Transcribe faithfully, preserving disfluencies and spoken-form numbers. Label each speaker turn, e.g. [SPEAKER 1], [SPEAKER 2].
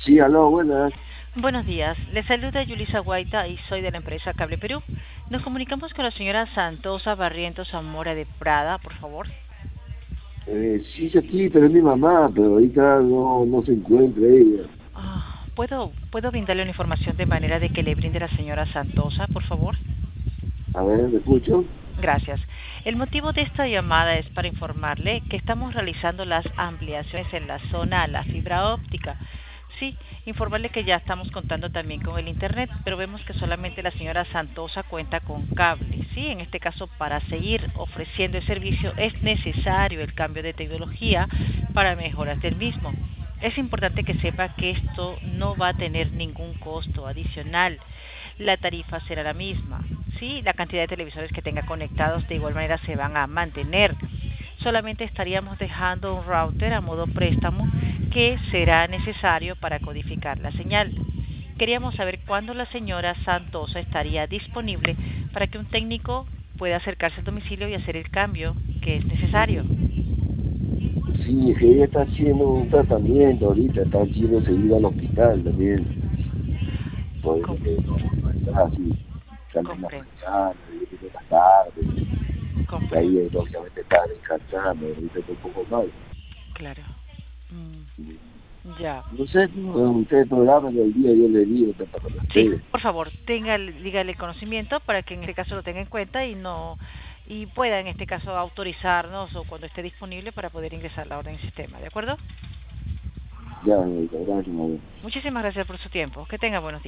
[SPEAKER 1] Sí, aló, buenas.
[SPEAKER 2] Buenos días, le saluda Yulisa Guaita y soy de la empresa Cable Perú. Nos comunicamos con la señora Santosa Barrientos Zamora de Prada, por favor.
[SPEAKER 1] Eh, sí, yo aquí, pero es mi mamá, pero ahorita no, no se encuentra ella.
[SPEAKER 2] Ah, ¿puedo, ¿Puedo brindarle una información de manera de que le brinde a la señora Santosa, por favor?
[SPEAKER 1] A ver, ¿me escucho?
[SPEAKER 2] Gracias. El motivo de esta llamada es para informarle que estamos realizando las ampliaciones en la zona a la fibra óptica. Sí, informarle que ya estamos contando también con el Internet, pero vemos que solamente la señora Santosa cuenta con cable. Sí, en este caso, para seguir ofreciendo el servicio es necesario el cambio de tecnología para mejoras del mismo. Es importante que sepa que esto no va a tener ningún costo adicional. La tarifa será la misma. Sí, la cantidad de televisores que tenga conectados de igual manera se van a mantener. Solamente estaríamos dejando un router a modo préstamo que será necesario para codificar la señal. Queríamos saber cuándo la señora Santosa estaría disponible para que un técnico pueda acercarse al domicilio y hacer el cambio que es necesario.
[SPEAKER 1] Sí, es que ella está haciendo un tratamiento ahorita, está yendo seguido al hospital también. Por eso
[SPEAKER 2] Com
[SPEAKER 1] que no, no está así. Sale en la
[SPEAKER 2] comprendo,
[SPEAKER 1] mañana, viene en las tardes. Y ahí,
[SPEAKER 2] comprendo,
[SPEAKER 1] eh, lógicamente, está descansando, ahorita está un poco mal.
[SPEAKER 2] claro. Mm,
[SPEAKER 1] Sí.
[SPEAKER 2] ya.
[SPEAKER 1] No sé, no, usted programa el día, yo le digo, está para
[SPEAKER 2] Sí,
[SPEAKER 1] ustedes.
[SPEAKER 2] por favor, tenga, dígale conocimiento para que en este caso lo tenga en cuenta y no y pueda en este caso autorizarnos o cuando esté disponible para poder ingresar la orden en sistema, ¿de acuerdo?
[SPEAKER 1] Ya, gracias, mamá.
[SPEAKER 2] Muchísimas gracias por su tiempo. Que tenga buenos días.